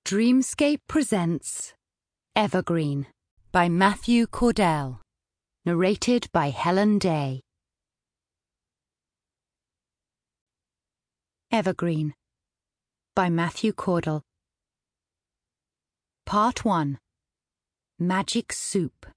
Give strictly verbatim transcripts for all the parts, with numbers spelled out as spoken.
Dreamscape presents Evergreen by Matthew Cordell, narrated by Helen Day. Evergreen by Matthew Cordell. Part one. Magic Soup.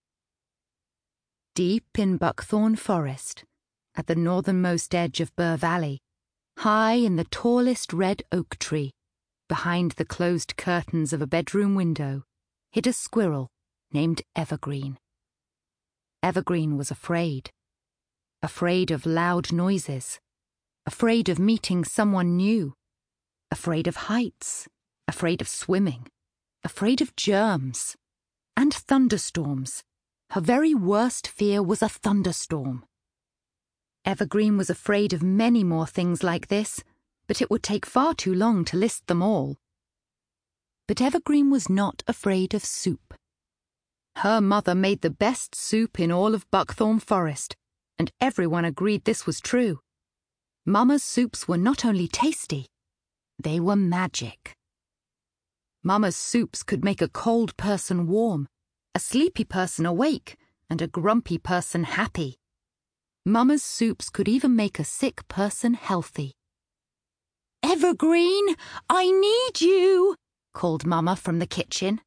Deep in Buckthorn Forest, at the northernmost edge of Burr Valley, high in the tallest red oak tree, behind the closed curtains of a bedroom window, hid a squirrel named Evergreen. Evergreen was afraid. Afraid of loud noises. Afraid of meeting someone new. Afraid of heights. Afraid of swimming. Afraid of germs. And thunderstorms. Her very worst fear was a thunderstorm. Evergreen was afraid of many more things like this, but it would take far too long to list them all. But Evergreen was not afraid of soup. Her mother made the best soup in all of Buckthorn Forest, and everyone agreed this was true. Mama's soups were not only tasty, they were magic. Mama's soups could make a cold person warm, a sleepy person awake, and a grumpy person happy. Mama's soups could even make a sick person healthy. "Evergreen, I need you," called Mama from the kitchen.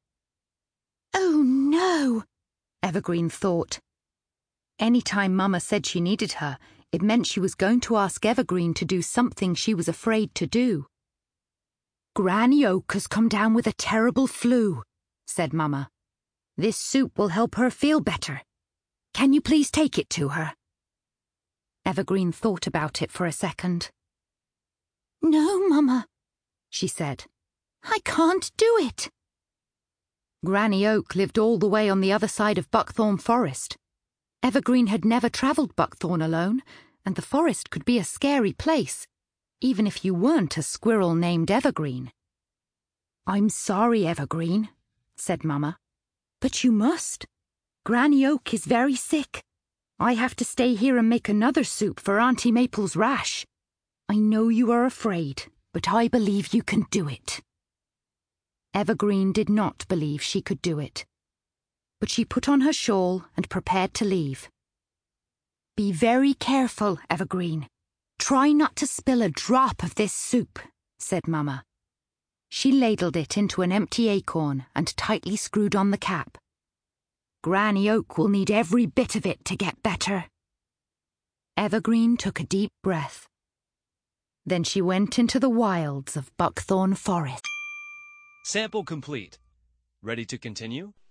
Oh no, Evergreen thought. Any time Mama said she needed her, it meant she was going to ask Evergreen to do something she was afraid to do. "Granny Oak has come down with a terrible flu," said Mama. "This soup will help her feel better. Can you please take it to her?" Evergreen thought about it for a second. "No, Mama," she said. "I can't do it." Granny Oak lived all the way on the other side of Buckthorn Forest. Evergreen had never travelled Buckthorn alone, and the forest could be a scary place, even if you weren't a squirrel named Evergreen. "I'm sorry, Evergreen," said Mama, "but you must. Granny Oak is very sick. I have to stay here and make another soup for Auntie Maple's rash. I know you are afraid, but I believe you can do it." Evergreen did not believe she could do it, but she put on her shawl and prepared to leave. "Be very careful, Evergreen. Try not to spill a drop of this soup," said Mama. She ladled it into an empty acorn and tightly screwed on the cap. "Granny Oak will need every bit of it to get better." Evergreen took a deep breath. Then she went into the wilds of Buckthorn Forest. Sample complete. Ready to continue?